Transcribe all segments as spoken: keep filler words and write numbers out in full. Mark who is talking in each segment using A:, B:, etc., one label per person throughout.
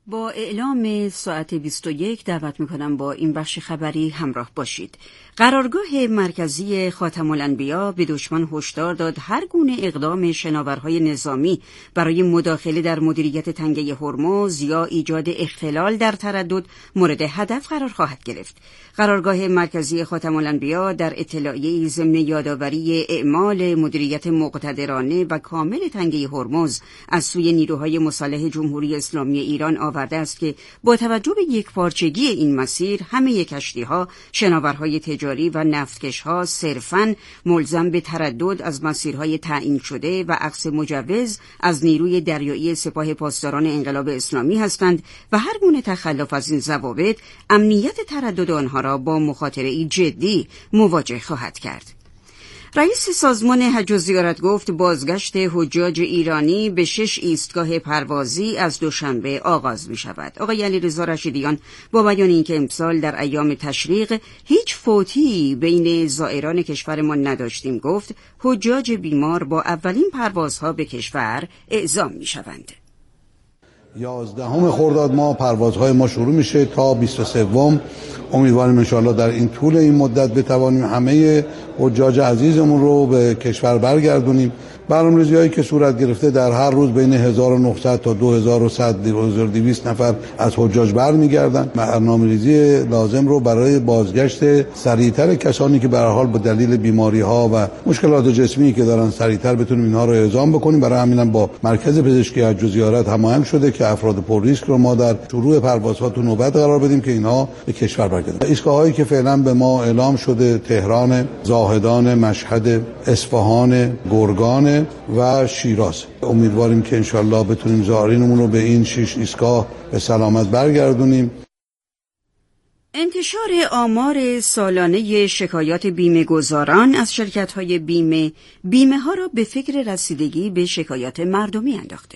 A: با اعلام ساعت بیست و یک دعوت میکنم با این بخش خبری همراه باشید. قرارگاه مرکزی خاتم الانبیا به دشمن هشدار داد هر گونه اقدام شناورهای نظامی برای مداخله در مدیریت تنگه هرمز یا ایجاد اختلال در تردد مورد هدف قرار خواهد گرفت. قرارگاه مرکزی خاتم الانبیا در اطلاعیه‌ای ضمن یادآوری اعمال مدیریت مقتدرانه و کامل تنگه هرمز از سوی نیروهای مسلح جمهوری اسلامی ایران آورده است که با توجه به یکپارچگی این مسیر همه کشتی‌ها، شناورهای تجاری و نفتکش‌ها صرفاً ملزم به تردد از مسیرهای تعیین شده و اخذ مجوز از نیروی دریایی سپاه پاسداران انقلاب اسلامی هستند و هر گونه تخلف از این ضوابط امنیت تردد آنها را با مخاطره‌ای جدی مواجه خواهد کرد. رئیس سازمان حج و زیارت گفت بازگشت حجاج ایرانی به شش ایستگاه پروازی از دوشنبه آغاز می شود. آقای علیرضا رشیدیان با بیان اینکه امسال در ایام تشریق هیچ فوتی بین زائران کشورمان نداشتیم گفت حجاج بیمار با اولین پروازها به کشور اعزام می شوند.
B: یازدهم خرداد ماه پروازهای ما شروع میشه تا بیست و سوم. امیدواریم انشاءالله در این طول این مدت بتوانیم همه حجاج عزیزمون رو به کشور برگردونیم. برنامه‌ریزی‌هایی که صورت گرفته در هر روز بین هزار و نهصد تا دو هزار و صد دو هزار و دویست نفر از حجاج برمیگردن. برنامه‌ریزی لازم رو برای بازگشت سریعتر کسانی که به هر حال به دلیل بیماری‌ها و مشکلات جسمی که دارن سریعتر بتونیم اینها رو اعزام بکنیم. برای همینم با مرکز پزشکی حج و زیارت هماهنگ شده که افراد پر ریسک رو ما در شروع پروازها تو نوبت قرار بدیم که اینها به کشور برگردن. ایستگاه‌هایی که فعلا به ما اعلام شده تهران، زاهدان، مشهد، اصفهان، گرگان و شیراز. امیدواریم که انشالله بتونیم زائرینمون رو به این شش ایستگاه به سلامت برگردونیم.
A: انتشار آمار سالانه شکایات بیمه گذاران از شرکت‌های بیمه، بیمه ها را به فکر رسیدگی به شکایات مردمی انداخته.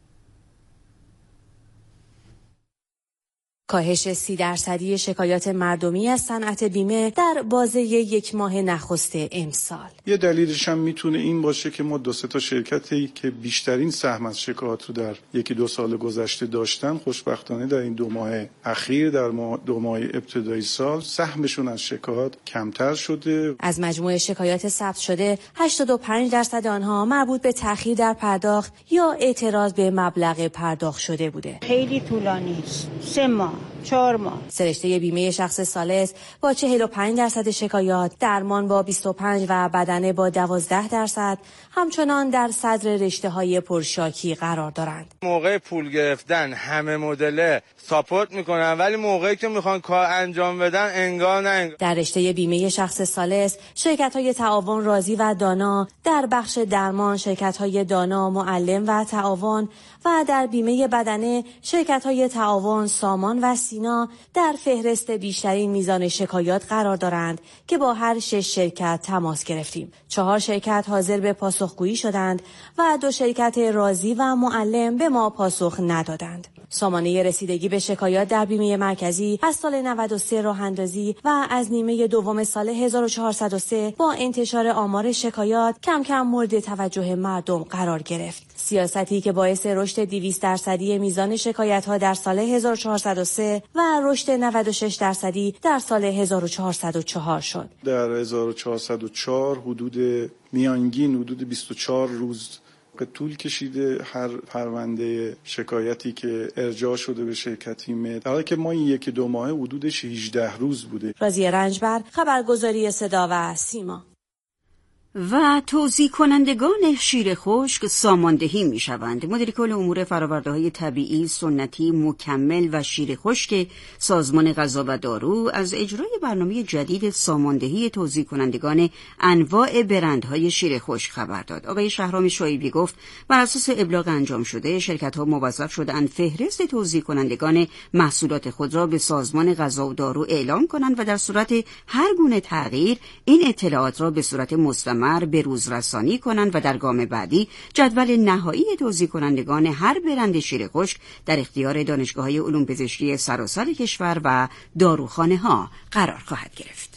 C: کاهش سی درصدی شکایات مردمی از صنعت بیمه در بازه یک ماه نخست امسال.
D: یه دلیلش هم میتونه این باشه که ما دو سه تا شرکتی که بیشترین سهم از شکایات رو در یکی دو سال گذشته داشتن، خوشبختانه در این دو ماه اخیر، در ماه دو ماه ابتدایی سال، سهمشون از شکایات کمتر شده.
C: از مجموع شکایات ثبت شده هشتاد و پنج درصد آنها مربوط به تأخیر در پرداخت یا اعتراض به مبلغ پرداخت شده بوده.
E: خیلی طولانی است. سه ماه چهار ماه.
C: سرشته بیمه شخص ثالث با چهل و پنج درصد شکایات، درمان با بیست و پنج و بدنه با دوازده درصد همچنان در صدر رشته‌های پرشاکی قرار دارند.
F: موقع پول گرفتن همه مدل ساپورت میکنن ولی موقعی که میخوان کار انجام بدن انگار نه انگار.
C: در رشته بیمه شخص ثالث شرکت‌های تعاون راضی و دانا، در بخش درمان شرکت‌های دانا، معلم و تعاون و در بیمه بدنه شرکت‌های تعاون، سامان و سینا در فهرست بیشترین میزان شکایات قرار دارند که با هر شش شرکت تماس گرفتیم. چهار شرکت حاضر به پاسخگویی شدند و دو شرکت راضی و معلم به ما پاسخ ندادند. سامانه رسیدگی به شکایات در بیمه مرکزی از سال نود و سه راه اندازی و از نیمه دوم سال هزار و چهارصد و سه با انتشار آمار شکایات کم کم مورد توجه مردم قرار گرفت. سیاستی که باعث رشد دویست درصدی میزان شکایت‌ها در سال هزار و چهارصد و سه و رشد نود و شش درصدی در سال هزار و چهارصد و چهار شد.
D: در هزار و چهارصد و چهار حدود میانگین حدود بیست و چهار روز طول کشیده هر پرونده شکایتی که ارجاع شده به شرکت بیمه، در حالی که ما این یکی دو ماه حدودش هجده روز بوده.
C: راضیه رنجبر، خبرگزاری صدا و سیما.
A: و توزیع کنندگان شیر خشک ساماندهی می شوند. مدیر کل امور فرآورده‌های طبیعی، سنتی، مکمل و شیر خشک سازمان غذا و دارو از اجرای برنامه جدید ساماندهی توزیع کنندگان انواع برندهای شیر خشک خبر داد. آقای شهرام شایبی گفت بر اساس ابلاغ انجام شده شرکت‌ها موظف شده‌اند فهرست توزیع کنندگان محصولات خود را به سازمان غذا و دارو اعلام کنند و در صورت هر گونه تغییر این اطلاعات را به صورت مستمر به روز رسانی کنند و در گام بعدی جدول نهایی توزیع کنندگان هر برند شیر خشک در اختیار دانشگاه‌های علوم پزشکی سراسر کشور و داروخانه‌ها قرار خواهد گرفت.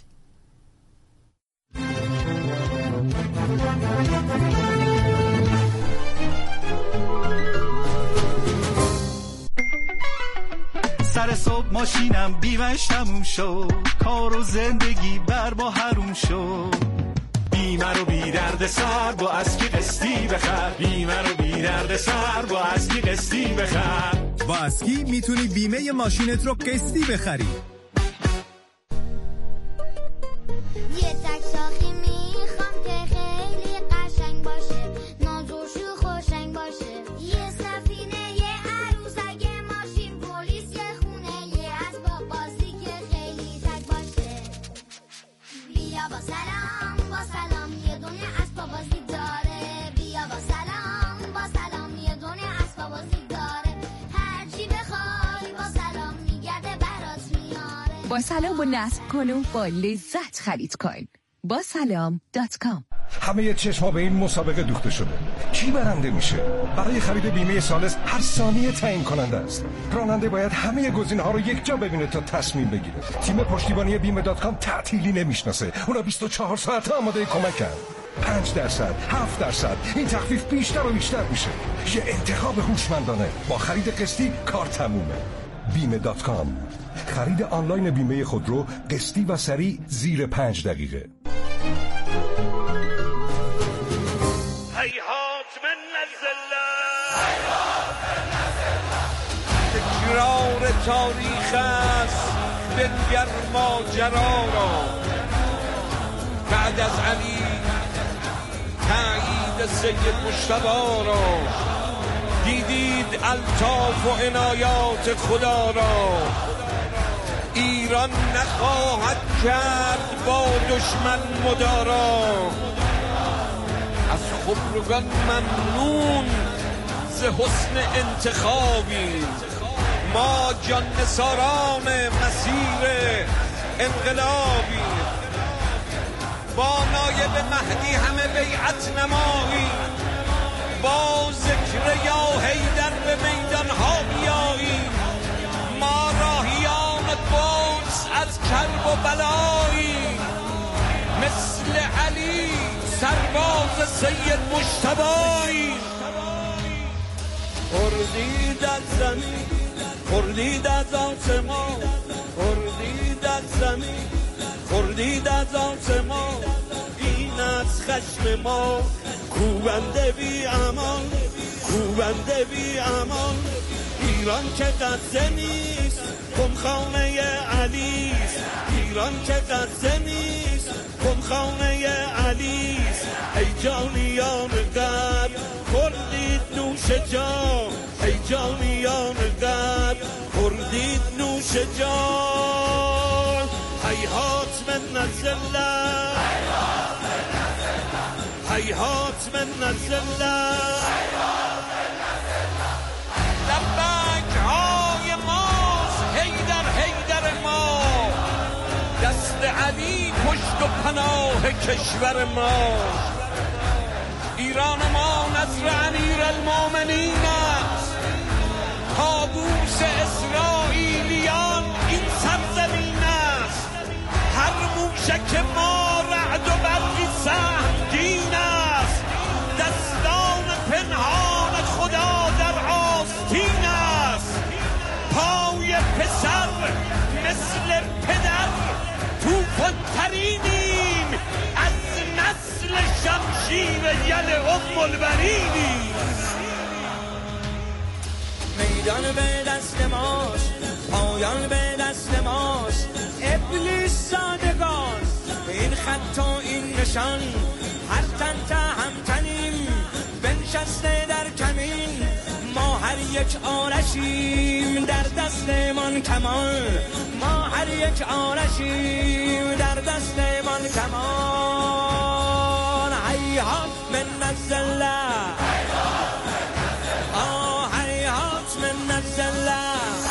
G: ماشینم بیمش تموم شد، کار و زندگی بر با حروم شد. بیمه رو بی درد سر با اسکی قسطی بخر، بیمه رو بی درد سر با اسکی قسطی بخر.
H: با اسکی میتونی بیمه ماشینت رو قسطی بخری.
I: یه تک شاخی میخوام که خیلی قشنگ باشه، نازوشو خوشنگ باشه. یه سفینه یه عروسک ماشین پلیس یه خونه یه اسباب بازی که خیلی تک باشه. بیا با سلام با سلام یه دونه اسباب بازی داره، بیا با سلام با سلام یه دونه اسباب بازی داره. هر چی بخوای با سلام میگرده برات میاره.
J: با سلام و نصب کن و با لذت خرید کن. با سلام دات کام.
K: همه چشم‌ها به این مسابقه دوخته شده. کی برنده میشه؟ برای خرید بیمه سالس هر ثانیه تعیین کننده است. راننده باید همه گزینه‌ها رو یک جا ببینه تا تصمیم بگیره. تیم پشتیبانی بیمه دات کام تعطیلی نمیشناسه. اونا بیست و چهار ساعت آماده کمکن. پنج درصد، هفت درصد، این تخفیف بیشتر و بیشتر میشه. یه انتخاب هوشمندانه. با خرید قسطی کار تمومه. بیمه دات کام. خرید آنلاین بیمه خودرو قسطی و سریع زیر پنج دقیقه.
L: تکرار تاریخ است بنگر ماجرا را، بعد از علی تایید سید مجتبی را، دیدید الطاف و عنایات خدا را. ایران نخواهد کرد با دشمن مدارا، از خبرگان ممنون ز حسن انتخابی. ما جان نثاران مسیر انقلابی، با نایب مهدی همه بیعت نمایی، با ذکر یا حیدر به میدان ها بیایی. ما راهیان قدس از کرب و بلایی، مثل علی سرباز سید مجتبی. خردید از زمین، خردید از آسمان، خردید از زمین، خردید از آسمان. این از خشم ما کوبنده بی امان، کوبنده بی امان. ایران که قصه نیست خمخانه علیست، ایران که قصه نیست خمخانه علیست. ای جانیان غرب خوردید نوش جام، ای جانیان غرب خوردید نوش جام. هیهات من الذلة، هیهات من الذلة. لبک های ماست حیدر حیدر ما، دست علی پشت و پناه کشور ما. ایران ما نصر امیر المومنین است، طاووس اسرائیلیان این سرزمین است. هر موشک ما رعد و برقی سهمگین است، دستان پنهان خدا در آستین است. پای پسر مثل پدر توفان ترینیم، از نسل شمشیر یل ام البرینیم.
M: میدان به دست ماست، پایان به دست ماست. ابلیس زادگان این خط و این نشان، هر تن تهمتنیم بنشسته در کمین. ما هر یک آرشیم در دستمان کمان، ما هر یک آرشیم در دستمان کمان. هیهات من الذلة، آه هیهات من الذلة.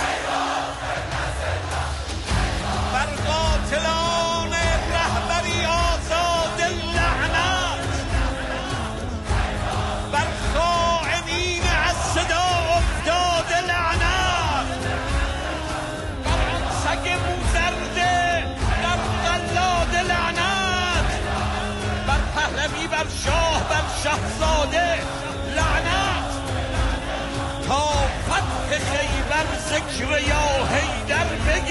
L: بر قاتلان رهبری آزاد لعنت، بر خائنین از صدا افتاد لعنت. بر آن سگ موزرده در قلاد لعنت، بر پهلوی بر شاه بر شهزاده لعنت. تا فتح خیبر ذکر یا حیدر بگیر،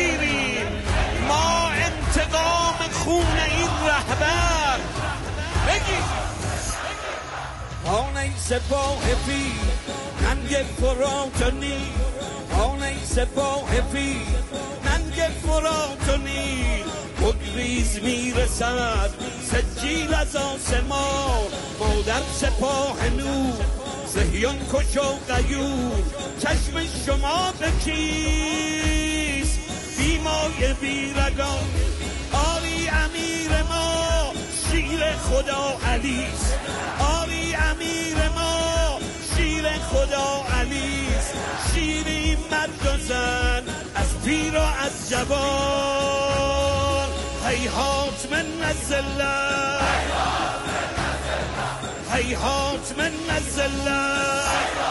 M: آن ای سپاه فی ننگ فرات و نیل، آن ای سپاه فی ننگ فرات و نیل. بگریز میرسد سجیل از آسمان، ما در سپاه نور صهیون کش و غیور. چشم شما به کیست بیمای بیرگان، آری امیر ما شیر خدا علیست، آری امیر ما شیر خدا علیست. شیری مرد و زن از پیر و از جوان، هیهات من الذلة، هیهات من الذلة.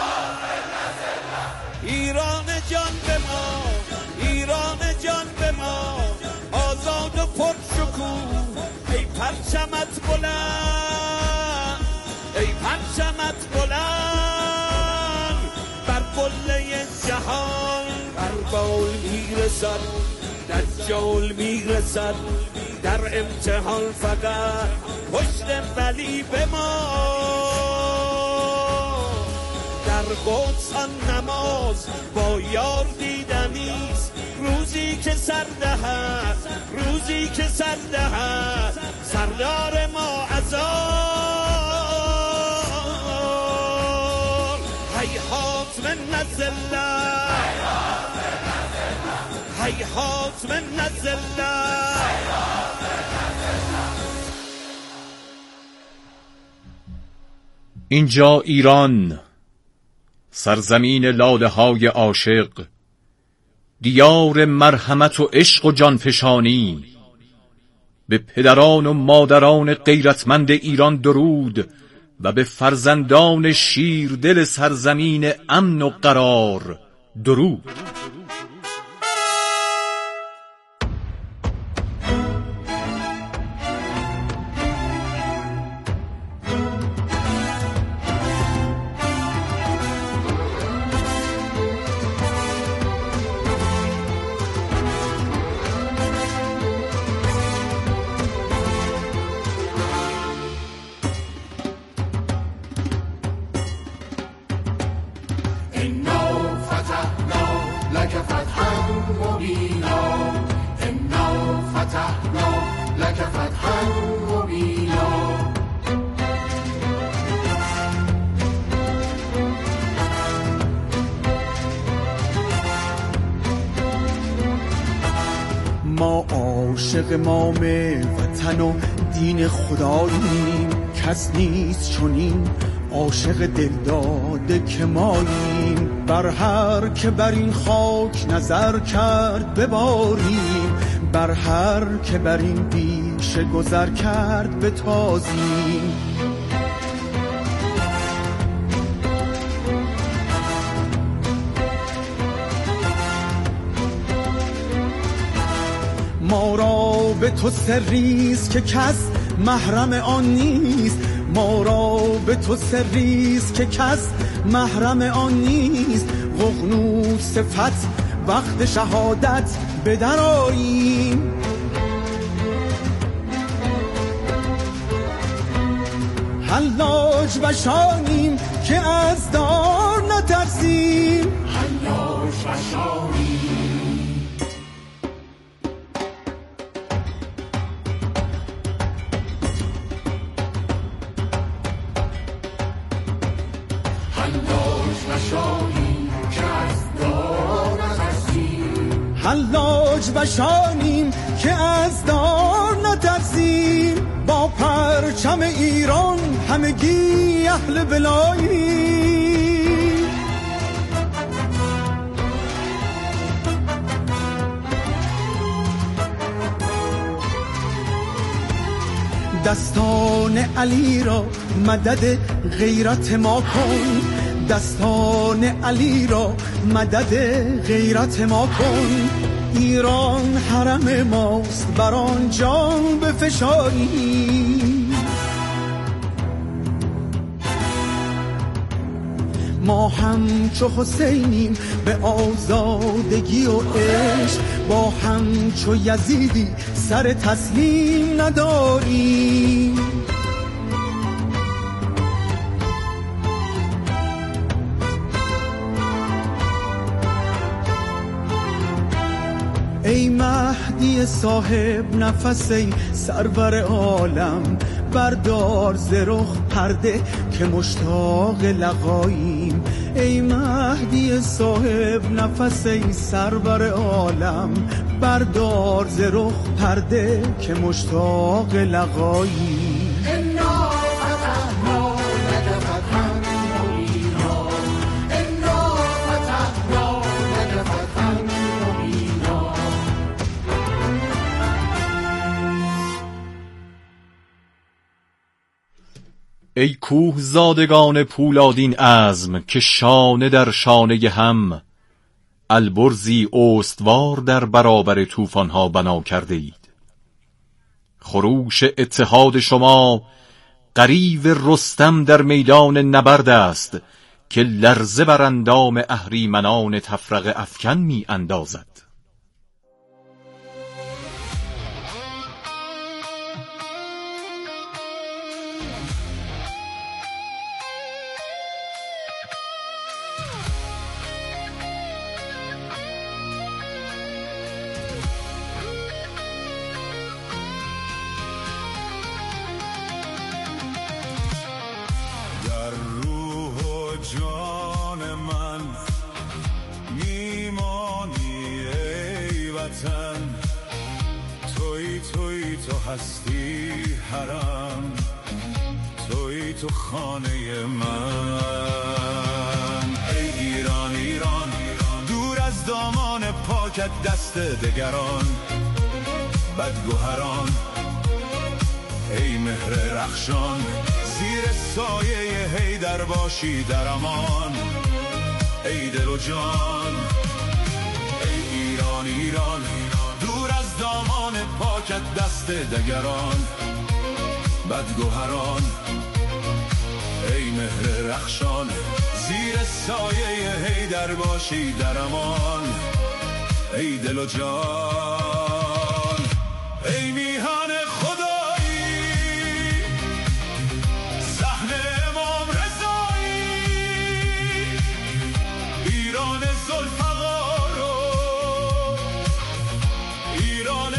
M: ایران جان به ما، ایران جان به ما، آزاد و پرشکوه. ای پرچمت بلند، ای پرچمت بلند، بر قله جهان بر بال میرسد، دجال میرسد در امتحان. فقط پشت ولی به ما، در قدس آن نماز با یار دیدنیست. روزی که سر دهد، روزی که سر دهد سردار ما از آن. هیهات من الذلة، هیهات من الذلة.
N: اینجا ایران، سرزمین لاله های عاشق، دیار مرحمت و عشق و جانفشانی. به پدران و مادران غیرتمند ایران درود و به فرزندان شیردل سرزمین امن و قرار درود.
O: ما عاشق امام وطن و دین خداییم، کس نیست چنین عاشق دل داده که ماییم. بر هر که بر این خاک نظر کرد بباریم، بر هر که بر این بیشه گذر کرد بتازیم. ما را به تو سریست که کس محرم آن نیست، ما را به تو سریست که کس محرم آن نیست. ققنوس صفت وقت شهادت بدراییم، حلاج بشانیم که از دار نترسیم، حلاج بشانیم. حلاج بشانیم که از دار نترسیم، با پرچم ایران همگی اهل ولاییم. دستان علی را مدد غیرت ما کن، دستان علی را مدد غیرت ما کن. ایران حرم ماست بر آن جان بفشاریم، ما همچو حسینیم به آزادگی و عشق، با همچو یزیدی سر تسلیم نداریم. مهدی صاحب نفس، ای سرور عالم بردار ز رخ پرده که مشتاق لقاییم. ای مهدی صاحب نفس، ای سرور عالم بردار ز رخ پرده که مشتاق لقاییم.
P: انا فتحنا لك فتحا مبینا، انا فتحنا لك فتحا مبینا.
N: ای کوه زادگان پولادین عزم که شانه در شانه هم البرزی استوار در برابر طوفان‌ها بنا کرده اید. خروش اتحاد شما غریو رستم در میدان نبرد است که لرزه بر اندام اهریمنان تفرقه افکن می اندازد.
G: هستی حرم، توی تو خانه من. ای ایران ایران دور از دامان پاکت دست دگران بدگوهران. ای مهر رخشان زیر سایه حیدر باشی در امان. ای دل و جان ای ایران ایران دور از دامان پاکت دست دگران بدگوهران. ای مهر رخشان زیر سایه حیدر باشی در امان. ای دل و جان ای میهن خدایی صحن امام رضایی ایران ذوالفقار و ایران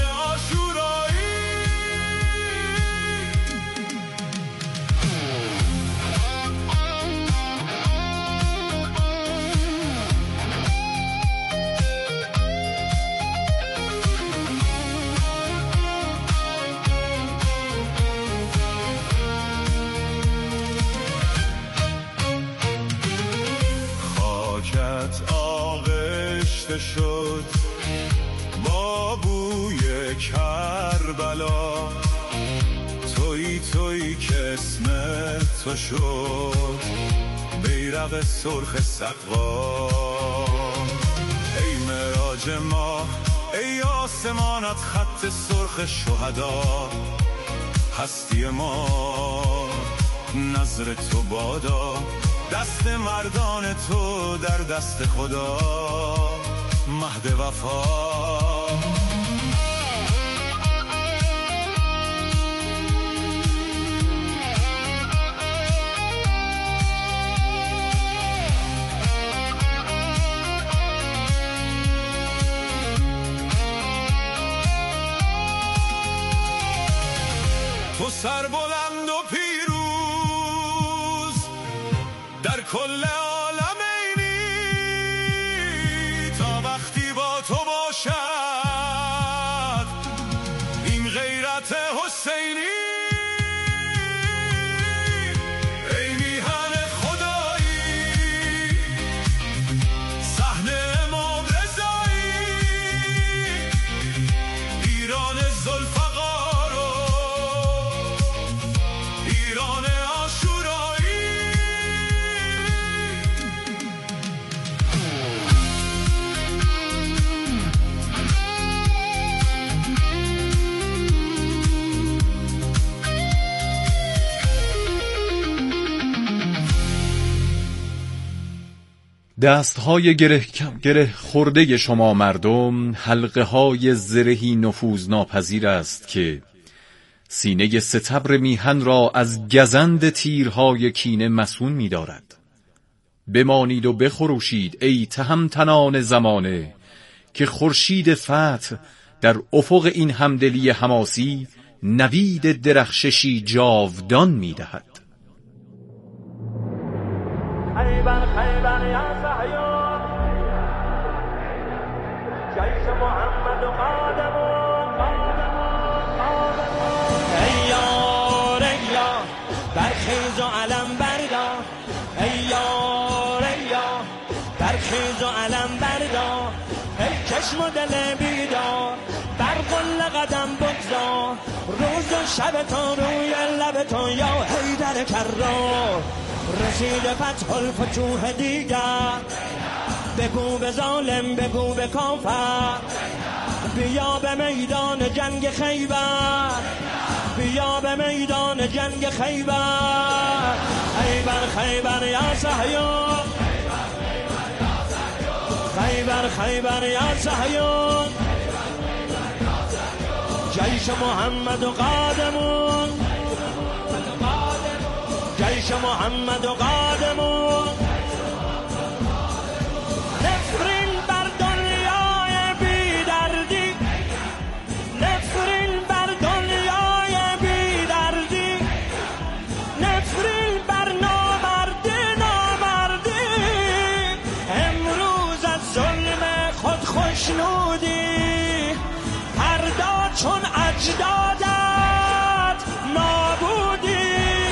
G: آغشته شد با بوی کربلا. توی توی که اسم تو شد بیرق سرخ سقوا. ای معراج ما ای آسمانت خط سرخ شهدا. هستی ما نظر تو بادا، دست مردان تو در دست خدا. مهد وفا تو سر بلند و پیروز در کل عالم اینی تا وقتی با تو باشد این غیرت حسینی. ای میهن خدایی صحن امام رضایی ایران ذوالفقار و ایران عاشورایی.
N: دستهای گره, گره خورده شما مردم حلقه های زرهی نفوذ ناپذیر است که سینه ستبر میهن را از گزند تیرهای کینه مسون می دارد. بمانید و بخروشید ای تهمتنان زمانه که خورشید فتح در افق این همدلی حماسی نوید درخششی جاودان می‌دهد.
L: خیبر خیبر یا صهیون جیش محمد و قادمون ای یار ای یار برخیز و علم بردار ای یار ای یار برخیز و علم بردار ای چشم و دل بیدار بر قل قدم بگذار روز و شب تو روی لب تو یا حیدر کرار رسید فتح الفتوح دیگر بگو به ظالم بگو به کافر بیا به میدان جنگ خیبر بیا به میدان جنگ خیبر خیبر خیبر یا صهیون خیبر خیبر یا صهیون جیش محمد و قادمون جیش محمد و قادمون نفرین بر دنیای بی دردی نفرین بر دنیای بی دردی نفرین بر نامردی نامردی امروز از ظلم خود خوشنودی فردا چون اجدادت نابودی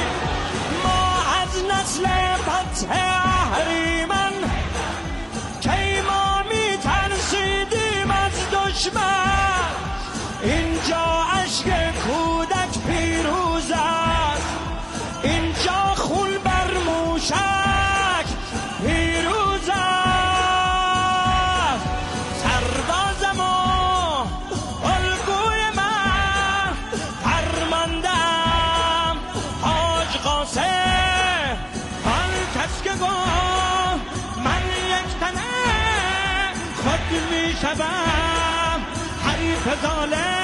L: نسل فتح اهریمن کی ما می ترسیدیم از دشمن اینجا عشق کودک پیروز است اینجا خون بر موشک پیروز است سرباز ما الگوی من فرماندم حاج قاسم من یک تنه خود می شدم حریف ظالم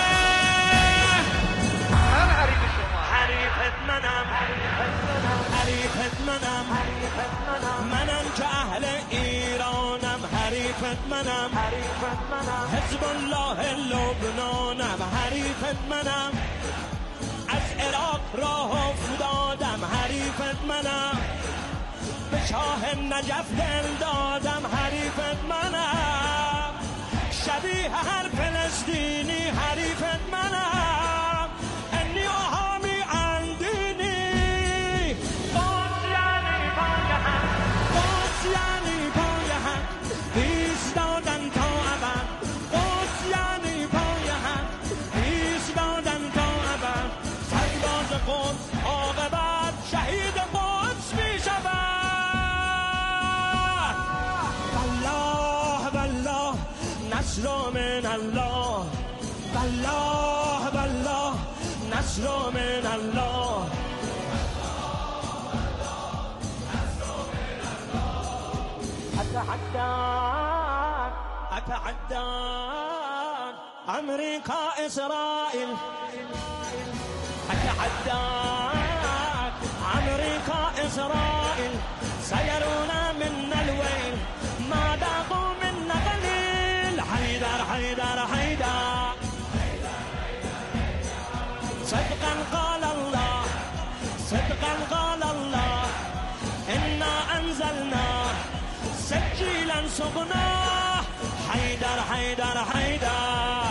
L: من حریف شما حریفت منم حریفت منم منم که اهل ایرانم حریفت منم حزب الله لبنانم حریفت منم از عراق راه افتادم حریفت منم به شاه نجف دل دادم حریفت منم شبیه هر فلسطینی حریفت منم انی احامی اندینی باز یعنی پای هم باز یعنی پای هم ایستادن تا ابد باز یعنی پای هم ایستادن تا ابد سرباز قدس عاقبت شهید قدس می شود نصر من الله والله والله نصر من الله اتحدى اتحدى امريكا اسرائيل اتحدى امريكا اسرائيل سيرون منا الويل ما ذاقوا منا قليل حيدر حيدر حيدر صدقا قال الله صدقا قال الله إنا أنزلنا سجيلا سقناه حيدر حيدر حيدر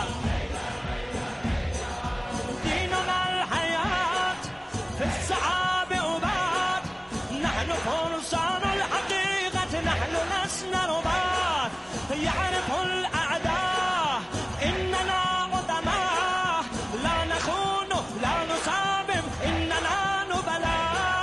L: ديننا الحياة في السحاب أبات نحن فرسان الحقيقة نحن لسنا ربات يعرف الأعداء إننا قدماء لا نخون لا نصابم إننا نبلاء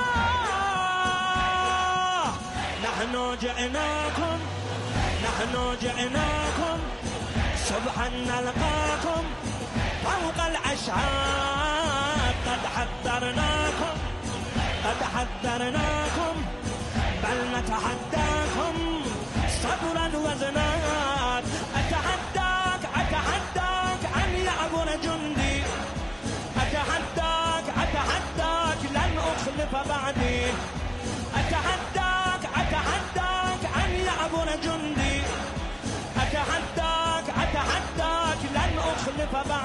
L: نحن جئناكم نحن جئناكم صبحا نلقاكم فوق الأشعاب قد حذرناكم قد حذرناكم بل نتحداكم صبرا وزنات أتحداك أتحداك أن يعبر جندي أتحداك أتحداك لن أخلف بعدي أتحداك أتحداك أن يعبر جندي أتحداك أتحداك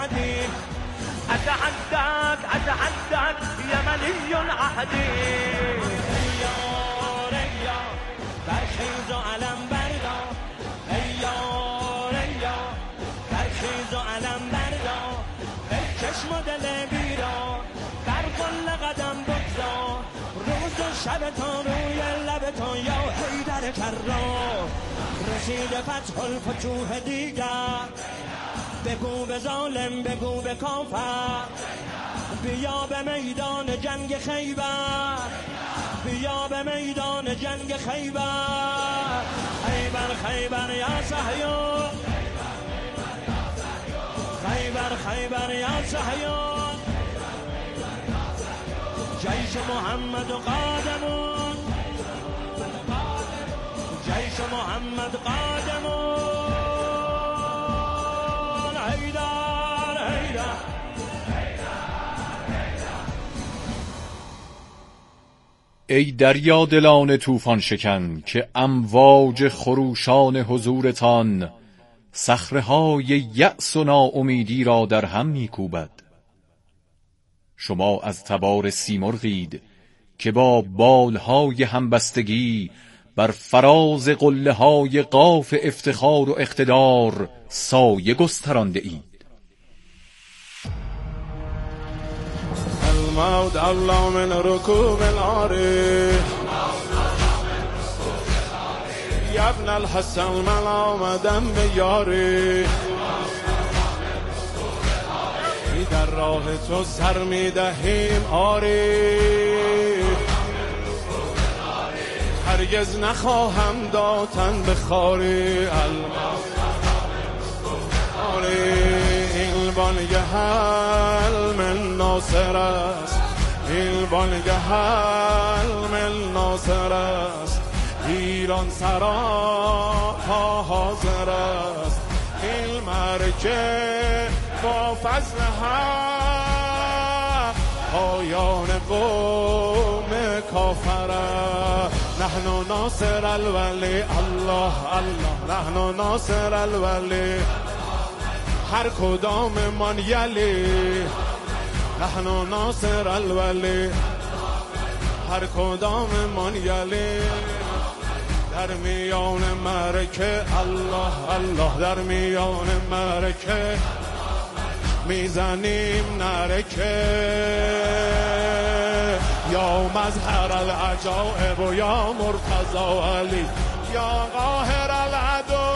L: سعدي أتحداك أتحداك يا ملي عهدي ایار ایار برخیز و علم بردار ایار ایار برخیز و علم بردار ای چشم و دل بیرار بر کل قدم بگذار روز و شب تا روی لب تو یا حیدر کرار رسید فتح الفتوح دیگر بگو به ظالم بگو به کافر بیا به میدان جنگ خیبر بیا به میدان جنگ خیبر خیبر خیبر یا صهیون خیبر خیبر یا صهیون جیش محمد قادمون جیش محمد قادمون حیدر حیدر
N: ای دریا دلان طوفان شکن که امواج خروشان حضورتان صخره‌های یأس و ناامیدی را در هم می‌کوبد. شما از تبار سیمرغید که با بالهای همبستگی بر فراز قله‌های قاف افتخار و اقتدار سایه گسترانده اید.
M: الموت الله من ركوب العاري يا ابن الحسن من آمدم به یاری در راه تو سر می دهیم آری هرگز نخواهم دادن به خاری این بانگه حل من ناصر است این بانگه حل من ناصر است ایران سرا ها حاضر است این مرکه با فضل حق پایان قوم کافر نحن ناصر الولی الله الله نحن ناصر الولی هر کدام من یلی نحن ناصر الولی هر کدام من یلی در میان مرکه الله الله در میان مرکه میزنیم نرکه یا مظهر العجائب و یا مرتضی علی یا قاهر العدو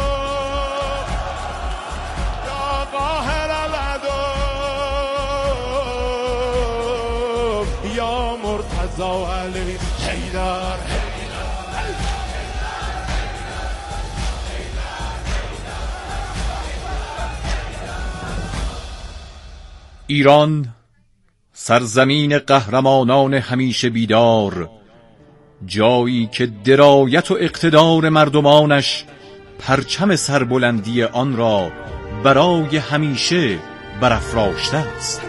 M: یا قاهر العدو یا مرتضی علی حیدر
N: ایران سرزمین قهرمانان همیشه بیدار، جایی که درایت و اقتدار مردمانش پرچم سربلندی آن را برای همیشه برافراشته است.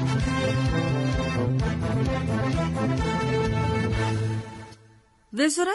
A: وزارت